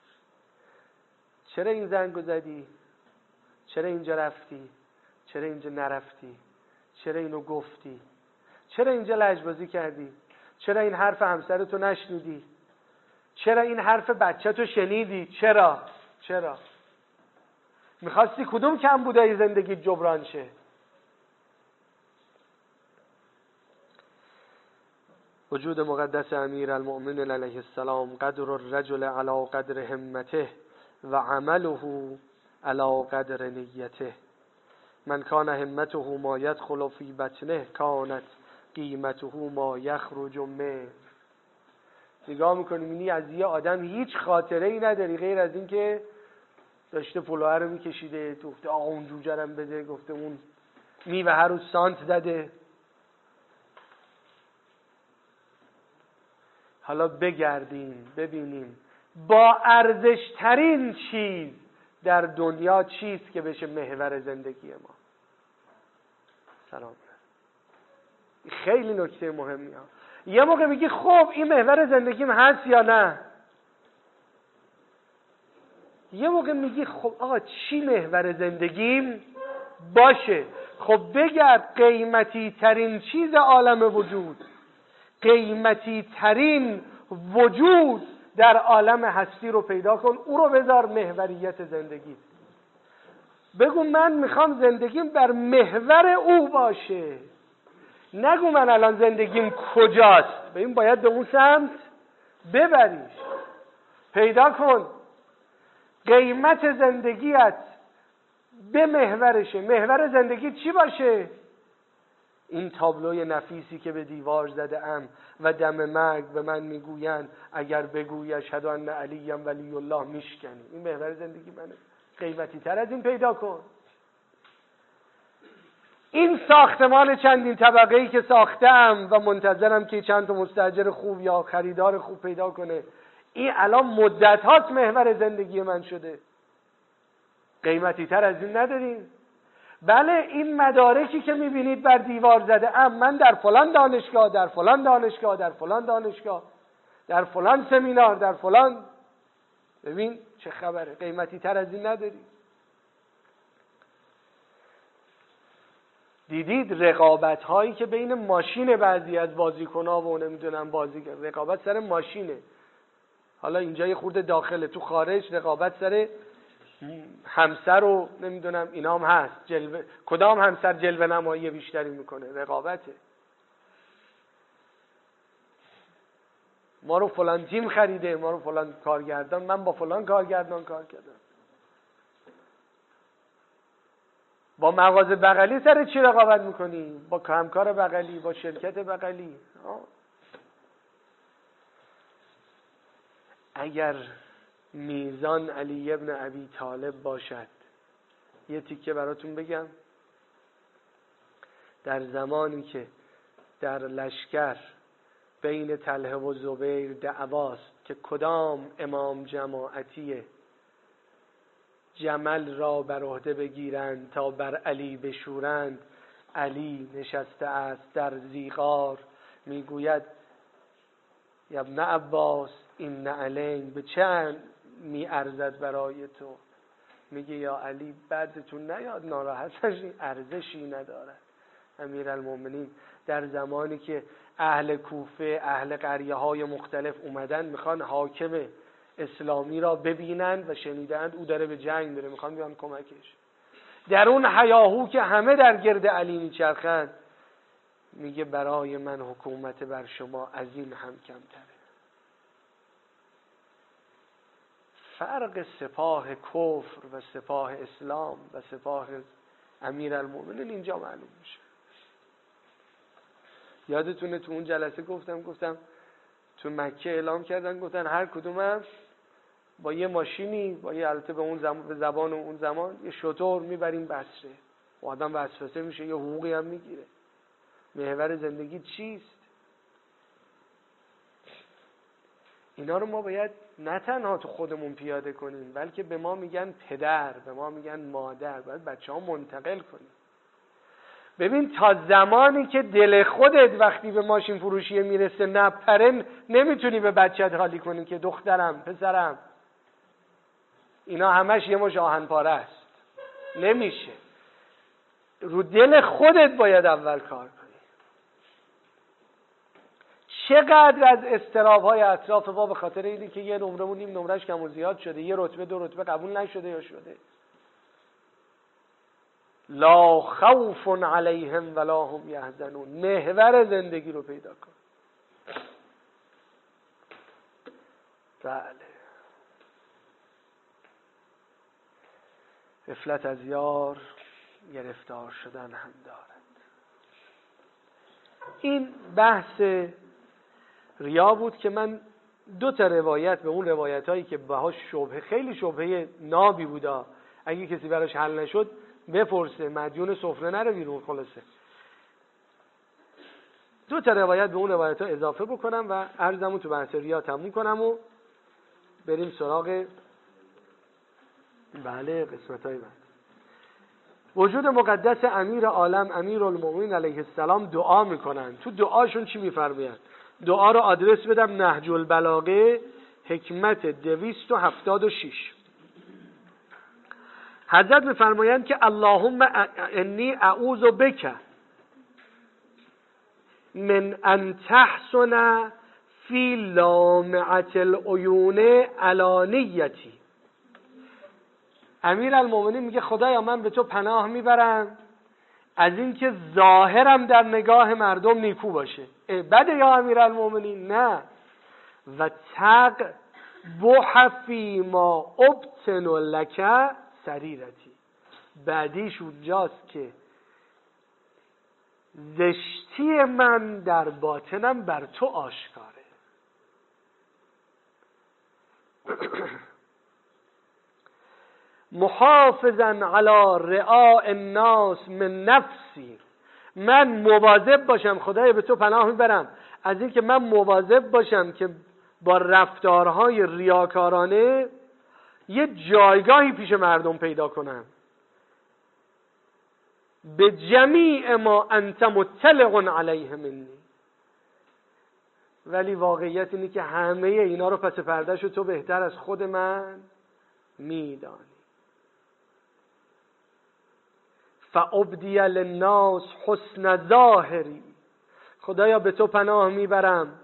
چرا این زنگو زدی؟ چرا اینجا رفتی؟ چرا اینجا نرفتی؟ چرا اینو گفتی؟ چرا اینجا لجبازی کردی؟ چرا این حرف همسرتو نشنیدی؟ چرا این حرف بچه‌تو شنیدی؟ چرا؟ میخواستی کدوم کم بودای زندگی جبران شه؟ وجود مقدس امیر المؤمنین علیه السلام قدر الرجل علی قدر همته و عمله علی قدر نیته. من کان همته ما یدخل فی بطنه کانت قیمته ما یخرج منه. نگاه میکنیم اینی از یه آدم هیچ خاطره ای نداری غیر از این که داشته پلوه رو میکشیده، گفته آقا اون جوجرم بده، گفته اون میوه هر روز سانت داده. حالا بگردیم ببینیم با ارزش ترین چیز در دنیا چیست که بشه محور زندگی ما. سلام. خیلی نکته مهمی ها. یه موقع میگی خب این محور زندگیم هست یا نه؟ یه موقع میگی خب آقا چی محور زندگیم باشه؟ خب بگرد قیمتی ترین چیز عالم وجود، قیمتی ترین وجود در عالم هستی رو پیدا کن، او رو بذار محوریت زندگی. بگو من میخوام زندگیم بر محور او باشه. نگو من الان زندگیم کجاست، به این باید به اون سمت ببریش. پیدا کن قیمت زندگیت به محورشه. محور زندگی چی باشه؟ این تابلوی نفیسی که به دیوار زده ام و دم مرگ به من میگویند اگر بگویی اشهد ان علی ولی الله میشکنی. این محور زندگی منه. قیمتی تر از این پیدا کن. این ساختمان چندین طبقه‌ای که ساختم و منتظرم که چند تا مستاجر خوب یا خریدار خوب پیدا کنه، این الان مدت هاست محور زندگی من شده. قیمتی تر از این نداریم. بله این مدارکی که میبینید بر دیوار زده ام، من در فلان دانشگاه، در فلان دانشگاه، در فلان دانشگاه، در فلان سمینار، در فلان، ببین چه خبره. قیمتی تر از این نداری. دیدید رقابت هایی که بین ماشین بعضی از بازیکن‌ها و نمیدونم رقابت سر ماشینه. حالا اینجا یه خورده داخله، تو خارج رقابت سر همسر و نمیدونم اینا هم هست. جلوه کدام همسر جلوه نمایی بیشتری میکنه؟ رقابته. ما رو فلان تیم خریده، ما رو فلان کارگردان، من با فلان کارگردان کار کردم. با مغازه بغلی سر چی رقابت میکنی؟ با همکار بغلی، با شرکت بغلی. اگر میزان علی ابن ابی طالب باشد، یه تیکه براتون بگم. در زمانی که در لشکر بین طلحه و زبیر دعواست که کدام امام جماعتی جمل را بر عهده بگیرند تا بر علی بشورند، علی نشسته است در زیغار میگوید یا ابن عباس این علین به چند میارزد برای تو؟ میگه یا علی بعدتون نیاد ناراحت نشین، ارزشی ندارد. امیرالمومنین در زمانی که اهل کوفه، اهل قریه های مختلف اومدن میخوان حاکم اسلامی را ببینند و شنیدند او داره به جنگ میره، میخوان بیان کمکش. در اون هیاهو که همه در گرد علی میچرخند، میگه برای من حکومت بر شما از این هم کمتره. فرق سپاه کفر و سپاه اسلام و سپاه امیرالمومنین اینجا معلوم میشه. یادتونه تو اون جلسه گفتم تو مکه اعلام کردن، گفتن هر کدومم با یه ماشینی، با یه البته به زبان اون زمان یه شتر میبریم بصره و آدم وسوسه میشه، یه حقوقی هم میگیره. محور زندگی چیست؟ اینا رو ما باید نه تنها تو خودمون پیاده کنیم، بلکه به ما میگن پدر، به ما میگن مادر، باید بچه ها منتقل کنیم. ببین تا زمانی که دل خودت وقتی به ماشین فروشی میرسه نپره، نمیتونی به بچت حالی کنی که دخترم پسرم اینا همش یه مش آهن پاره است. نمیشه. رو دل خودت باید اول کار کنی. چقدر از اضطراب‌های اطراف ما به خاطر اینه که یه نمرمون نیم نمرش کم و زیاد شده، یه رتبه دو رتبه قبول نشده یا شده. لا خوف علیهم ولا هم یحزنون. محور زندگی رو پیدا کن. بله. غفلت از یار گرفتار شدن هم دارد. این بحث ریا بود که من 2 تا روایت به اون روایت هایی که باهاش شبهه، خیلی شبهه نابی بودا، اگه کسی براش حل نشد بپرسه، مدیون سفره نره بیرون. خلاصه 2 تا روایت به اون روایت ها اضافه بکنم و عرضمو تو بحث ریا تموم کنم و بریم سراغ قسمت های بعد. وجود مقدس امیر عالم امیرالمومنین علیه السلام دعا میکنن. تو دعاشون چی میفرمایند؟ دعا رو آدرس بدم نهج البلاغه حکمت 276. حضرت میفرمایند که اللهم انی اعوذ بک من ان تحسن فی لامعة العیون علانیتی. امیرالمومنین میگه خدایا من به تو پناه میبرم از اینکه ظاهرم در نگاه مردم نیکو باشه. بده یا امیرالمومنین؟ نه. و تقبح فی ما ابطن لک سریرتی. بعدیش اونجاست که زشتی من در باطنم بر تو آشکاره. محافظا علی رعاء الناس من نفسی. من مواظب باشم، خدایا به تو پناه میبرم از اینکه من مواظب باشم که با رفتارهای ریاکارانه یه جایگاهی پیش مردم پیدا کنم. به جمیع ما انت مطلع علیه منی. ولی واقعیت اینه که همه اینا رو پس پردهشو تو بهتر از خود من میدانی. فابدی للناس حسن ظاهری. خدایا به تو پناه میبرم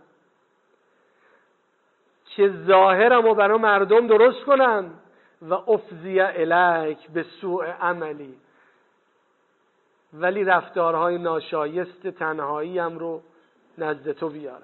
که ظاهرم رو برای مردم درست کنم و افزی الیک به سوء عملی. ولی رفتارهای ناشایست تنهاییم رو نزد تو بیارم.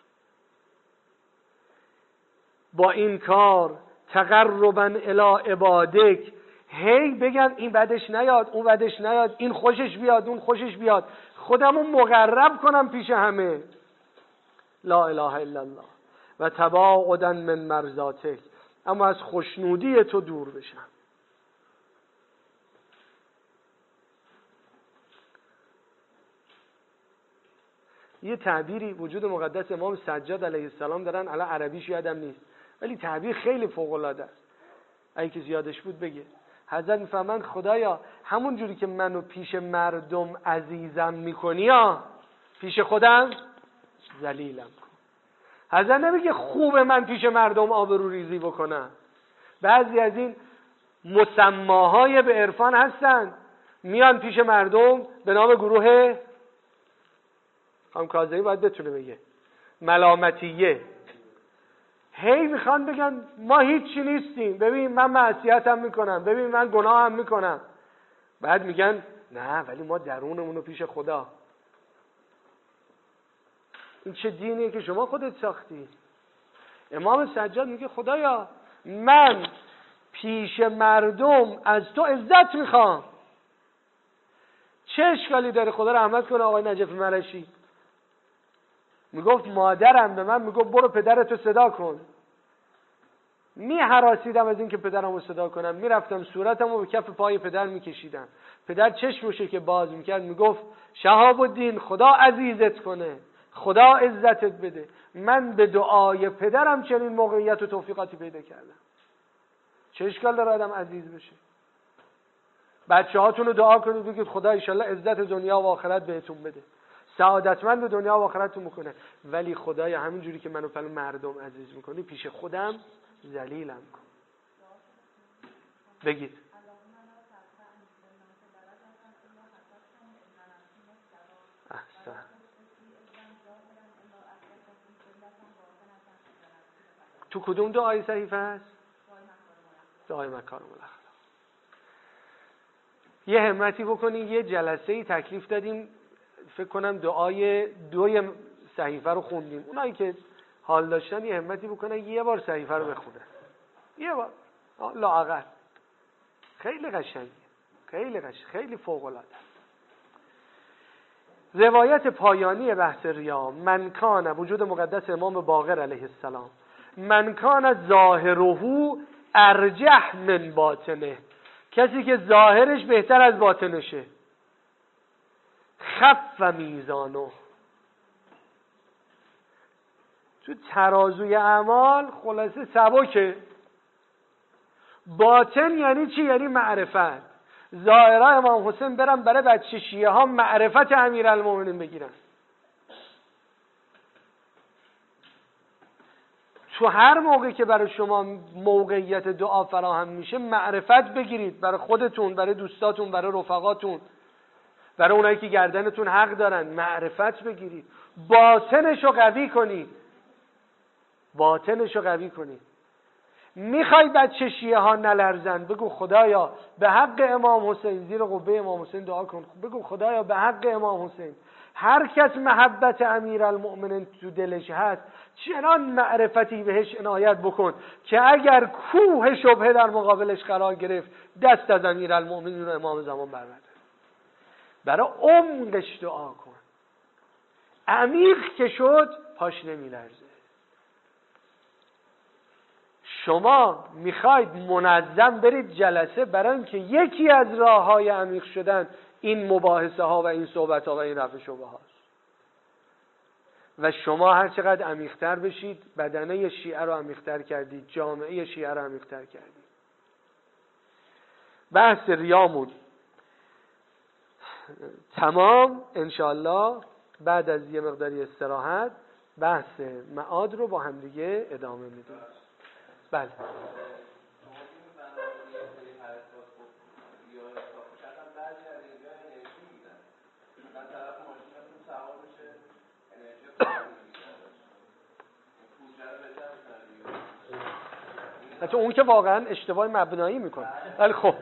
با این کار تقربا الی عبادک، هی بگم این بدش نیاد اون بدش نیاد، این خوشش بیاد اون خوشش بیاد، خودمو مقرب کنم پیش همه. لا اله الا الله. و تباعدا من مرضاتک، اما از خوشنودی تو دور بشم. یه تعبیری وجود مقدس امام سجاد علیه السلام دارن، الان عربیش یادم نیست ولی تعبیر خیلی فوق العاده است، اگه کسی یادش بود بگه. حضرت میفهمن خدایا همون جوری که منو پیش مردم عزیزم میکنی پیش خودم ذلیلم کن. حضرت نمیگه خوب من پیش مردم آبرو ریزی بکنم. بعضی از این مسماهای به عرفان هستن میان پیش مردم به نام گروه خانم کاظمی باید بتونه بگه ملامتیه، هی میخوان بگن ما هیچی نیستیم، ببین من معصیتم میکنم، ببین من گناهم میکنم. بعد میگن نه ولی ما درونمون رو پیش خدا. این چه دینیه که شما خودت ساختی؟ امام سجاد میگه خدایا من پیش مردم از تو عزت میخوام. چه اشکالی داره؟ خدا رحمت کنه آقای نجف مرشی، میگفت مادرم به من میگفت برو پدرتو صدا کن. میهراسیدم از این که پدرمو صدا کنم، میرفتم صورتمو به کف پای پدر میکشیدم. پدر چشمشو که باز میکرد میگفت شهاب الدین خدا عزیزت کنه، خدا عزتت بده. من به دعای پدرم چنین موقعیت و توفیقاتی پیدا کردم. چه اشکال داره آدم عزیز بشه؟ بچه هاتون رو دعا کنید بگید خدا ایشالله عزت دنیا و آخرت بهتون بده، سعادتمند دنیا و آخرتتون میکنه. ولی خدای همین جوری که منو پلو مردم عزیز میکنی پیش خودم ذلیلم کن. بگید احسن. تو کدوم دعای صحیفه هست؟ دعای مکارم الاخلاق. یه همتی بکنین. یه جلسه‌ای تکلیف دادیم، فکر کنم دعای 2 صحیفه رو خوندیم. اونایی که حال داشتن یه همتی بکنن یه بار صحیفه رو بخونن، یه بار لااقل. خیلی قشنگه، خیلی قشنگ، خیلی فوق العاده. روایت پایانی بحث ریا: من کان، وجود مقدس امام باقر علیه السلام، من کان ظاهره ارجح من باطنه، کسی که ظاهرش بهتر از باطنشه، خف میزانه. تو ترازوی اعمال خلاصه سبکه. باطن یعنی چی؟ یعنی معرفت. ظاهرا امام حسین برن برای بچه شیعه ها معرفت امیرالمومنین بگیرن. تو هر موقع که برای شما موقعیت دعا فراهم میشه معرفت بگیرید، برای خودتون، برای دوستاتون، برای رفقاتون، برای اونایی که گردنتون حق دارن. معرفت بگیرید، باطنشو قوی کنید، باطنشو قوی کنید. میخوای بچه شیعه ها نلرزن، بگو خدایا به حق امام حسین، زیر قبه امام حسین دعا کن، بگو خدایا به حق امام حسین هر کس محبت امیرالمؤمنین تو دلش هست چنان معرفتی بهش عنایت بکن که اگر کوه شبهه در مقابلش قرار گرفت دست از امیرالمؤمنین و امام زمان برورده. برای عمقش دعا کن. عمیق که شد پاش نمیلرزه. شما میخواید منظم برید جلسه برای اینکه یکی از راههای عمیق شدن این مباحثه ها و این صحبت ها و این رفع شبهه هاست. و شما هر چقدر عمیق‌تر بشید بدنه شیعه رو عمیق‌تر کردید، جامعه شیعه رو عمیق‌تر کردید. بحث ریامون تمام. انشاءالله بعد از یه مقداری استراحت بحث معاد رو با هم دیگه ادامه میدیم. بله. حتی اون که واقعا اشتباه مبنایی میکنه. ولی خب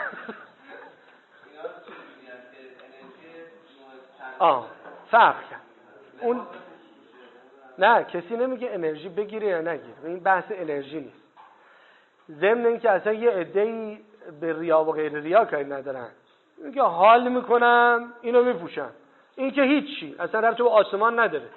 فرق کرد. اون نه، کسی نمیگه انرژی بگیره یا نگیره، این بحث انرژی نیست. ضمن این که اصلا یه عده‌ای به ریا و غیر ریا کاری ندارن، میگه حال میکنم اینو میپوشم، این که هیچی اصلا ربطی به آسمان نداره.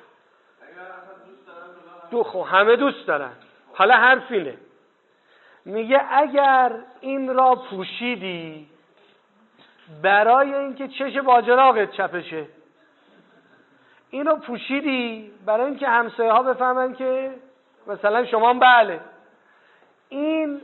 خب همه دوست دارن. حالا حرف اینه، میگه اگر این را پوشیدی برای اینکه چش باجراغت چپشه، اینو پوشیدی برای اینکه همسایه ها بفهمن که مثلا شما بله، این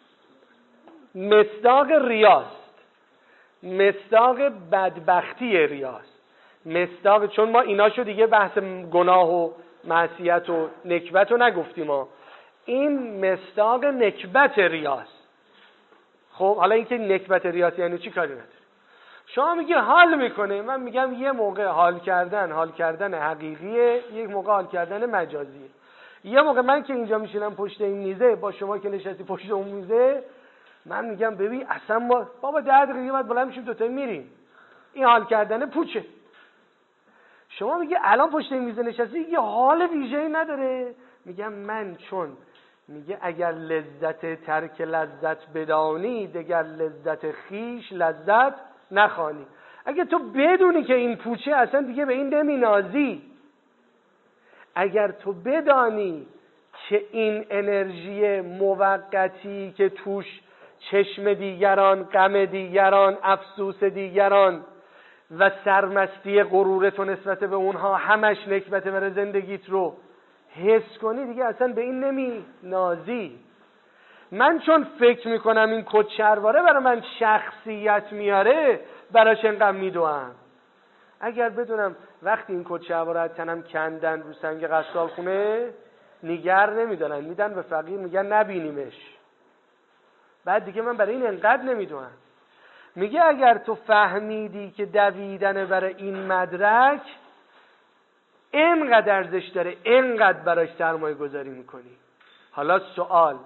مصداق ریاست، مصداق بدبختی ریاست، مصداق. چون ما ایناشو دیگه بحث گناه و معصیت و نکبت رو نگفتیم ما، این مصداق نکبت ریاست. خب حالا اینکه نکبت ریاست یعنی چی کاری نداره. شما میگه حال میکنه، من میگم یه موقع حال کردن حقیقیه، یک موقع حال کردن مجازیه. یه موقع من که اینجا میشینم پشت این میزه با شما که نشستی پشت اون میزه، من میگم ببین اصلا ما بابا 10 دقیقه بعد بلند میشیم دوتا میریم. این حال کردن پوچه. شما میگه الان پشت این میز نشستی یه حال ویژه‌ای نداره؟ میگم من چون میگه اگر لذت ترک لذت بدانی دگر لذت خیش لذت نخوانی. اگه تو بدونی که این پوچه اصلا دیگه به این نمینازی، اگر تو بدانی که این انرژی موقتی که توش چشم دیگران، غم دیگران، افسوس دیگران و سرمستی غرورتو نسبت به اونها همش نکبت بر زندگیت رو حس کنی، دیگه اصلا به این نمی نازی. من چون فکر میکنم این کت شلواره برای من شخصیت میاره براش انقدر میدوام. اگر بدونم وقتی این کت شلواره از تنم کندن رو سنگ قصال خونه نگر نمیدارن، میدن به فقیر، میگن نبینیمش، بعد دیگه من برای این انقدر نمیدونم. میگه اگر تو فهمیدی که دویدن برای این مدرک اینقدر ارزش داره، اینقدر براش سرمایه گذاری میکنی. حالا سوال،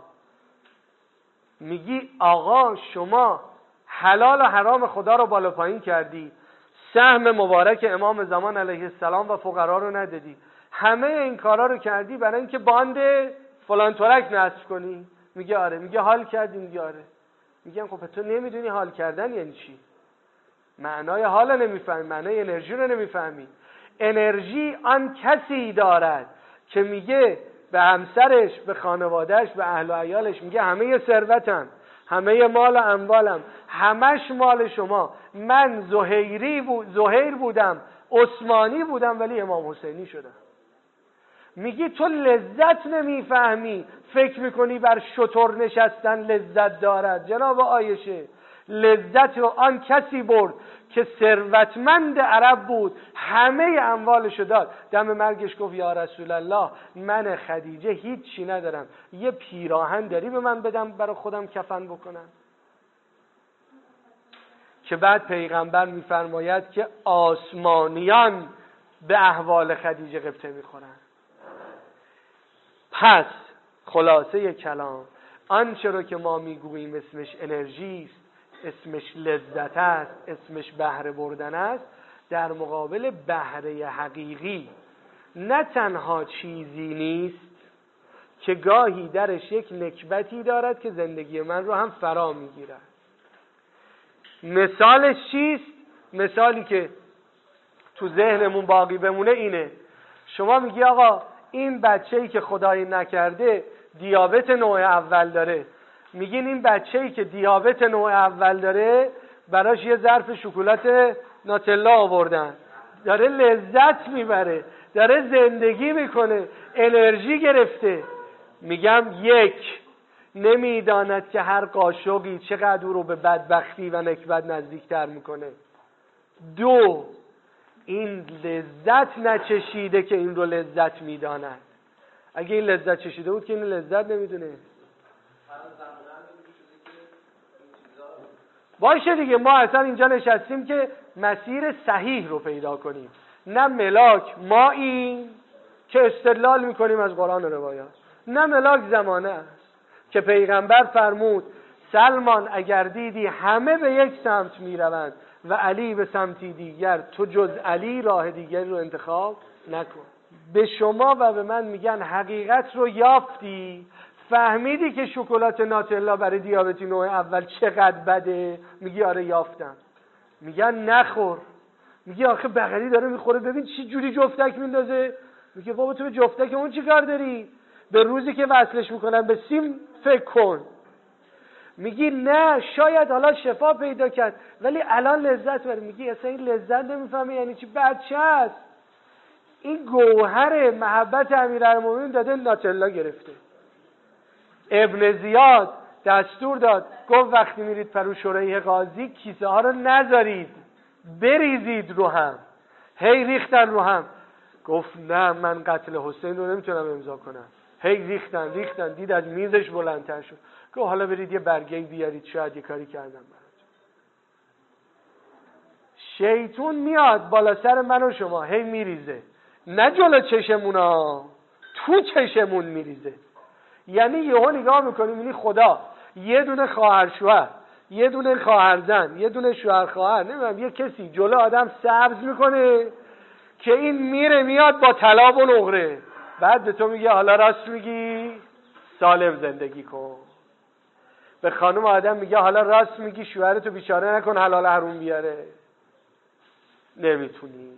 میگی آقا شما حلال و حرام خدا رو بالا پایین کردی، سهم مبارک امام زمان علیه السلام و فقرا رو ندادی، همه این کارا رو کردی برای اینکه باند فلان ترک نصب کنی. میگه آره. میگه حال کردی؟ میگه آره. میگم خب تو نمیدونی حال کردن یعنی چی، معنای حال نمیفهمی، معنای انرژی رو نمیفهمی. انرژی آن کسی دارد که میگه به همسرش، به خانوادهش، به اهل و عیالش، میگه همه ثروتم، همه مال و اموالم، همش مال شما، من زهیر بودم، عثمانی بودم ولی امام حسینی شدم. میگی تو لذت نمیفهمی، فکر میکنی بر شتر نشستن لذت دارد. جناب عایشه، لذت رو آن کسی برد که ثروتمند عرب بود، همه اموالشو داد، دم مرگش گفت یا رسول الله من خدیجه هیچی ندارم، یه پیراهن داری به من بدم برای خودم کفن بکنم؟ که بعد پیغمبر میفرماید که آسمانیان به احوال خدیجه غبطه میخورن. پس خلاصه کلام، آنچه رو که ما میگوییم اسمش انرژی است، اسمش لذت است، اسمش بهره بردن است، در مقابل بهره حقیقی نه تنها چیزی نیست که گاهی درش یک نکبتی دارد که زندگی من رو هم فرا میگیرد. مثالش چیست؟ مثالی که تو ذهنمون باقی بمونه اینه، شما میگی آقا این بچه‌ای که خدایی نکرده دیابت نوع اول داره، میگین این بچه‌ای که دیابت نوع اول داره براش یه ظرف شکلات ناتلا آوردن، داره لذت میبره، داره زندگی میکنه، انرژی گرفته. میگم یک، نمیداند که هر قاشقی چقدر او رو به بدبختی و نکبت نزدیکتر میکنه. دو، این لذت نچشیده که این رو لذت میداند. اگه این لذت چشیده بود که این لذت نمیدونه. باشه دیگه، ما اصلا اینجا نشستیم که مسیر صحیح رو پیدا کنیم، نه ملاک ماییم که استدلال میکنیم از قرآن و روایات، نه ملاک زمانه است که پیغمبر فرمود سلمان اگر دیدی همه به یک سمت میروند و علی به سمتی دیگر، تو جز علی راه دیگری رو انتخاب نکن. به شما و به من میگن حقیقت رو یافتی، فهمیدی که شکلات ناتلا برای دیابتی نوع اول چقدر بده؟ میگی آره یافتم. میگن نخور. میگی آخه بغلی داره میخوره، ببین چی جوری جفتک میندازه. میگه بابا تو به جفتک اون چی کار داری؟ به روزی که وصلش میکنن به سیم فکر کن. میگی نه شاید حالا شفا پیدا کرد ولی الان لذت بره. میگی اصلا این لذت نمیفهمی یعنی چی، بچه است. این گوهر محبت امیرالمومنین داده ناتلا گرفته. ابن زیاد دستور داد، گفت وقتی میرید پرو شریح قاضی کیسه ها رو نذارید، بریزید رو هم. هی ریختن رو هم. گفت نه من قتل حسین رو نمیتونم امضا کنم. هی ریختن دید از میزش بلندتر شد. گفت حالا برید یه برگه بیارید شاید یه کاری کردم براتون. شیطون میاد بالا سر من و شما هی میریزه، نه جلو چشمونا، تو چشمون میریزه. یعنی یهو نگاه میکنیم یعنی خدا یه دونه خواهر شوهر، یه دونه خواهر زن، یه دونه شوهر خواهر، نمیدونم یه کسی جلو آدم سبز میکنه، که این میره میاد با طلا و نقره، بعد به تو میگه حالا راست میگی سالم زندگی کن. به خانم آدم میگه حالا راست میگی شوهرتو بیچاره نکن حلال حروم بیاره. نمیتونی.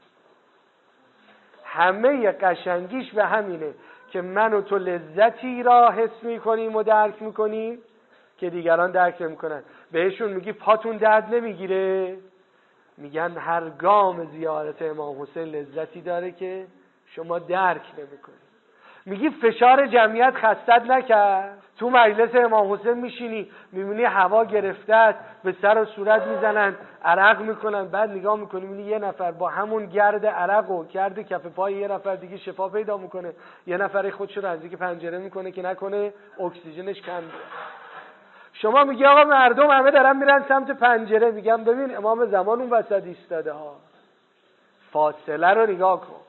همه قشنگیش به همینه که من و تو لذتی را حس میکنیم و درک میکنیم که دیگران درک نمیکنن. بهشون میگی پاتون درد نمیگیره؟ میگن هر گام زیارت امام حسین لذتی داره که شما درک نمیکنید. میگی فشار جمعیت خستت نکرد؟ تو مجلس امام حسین میشینی میبینی هوا گرفته است، به سر و صورت میزنن، عرق میکنن، بعد نگاه میکنی میبینی یه نفر با همون گرد عرق و گرد کف پای یه نفر دیگه شفا پیدا میکنه، یه نفر خودشو نزدیک پنجره میکنه که نکنه اکسیژنش کم بیاد. شما میگی آقا مردم همه دارن میرن سمت پنجره. میگم ببین امام زمان اون وسط ایستاده ها، فاصله رو نگاه کن.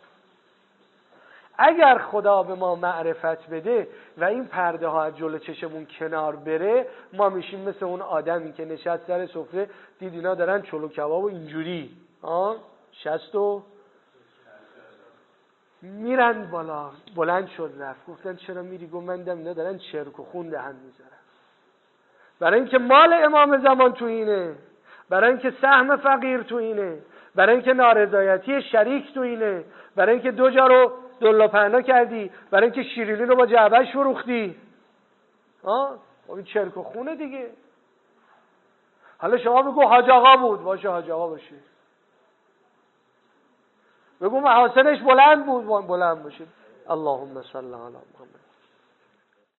اگر خدا به ما معرفت بده و این پرده ها از جلو چشمون کنار بره، ما میشیم مثل اون آدمی که نشست سر سفره، دید اینا دارن چلو کباب و اینجوری شست و میرن بالا. بلند شد رفت. گفتن چرا میری؟ گفت من دیدم اینا دارن چرک و خون دهن میذارن. برای اینکه مال امام زمان تو اینه، برای اینکه سهم فقیر تو اینه، برای اینکه نارضایتی شریک تو اینه، برای اینکه دو جا رو دلوپهنا کردی، برای اینکه شیرینی رو با جعبهش فروختی. این چرک و خونه دیگه. حالا شما بگو حاج آقا بود، باشه حاج آقا باشه. بگو محاسنش بلند بود، بلند باشه. اللهم صل علی محمد.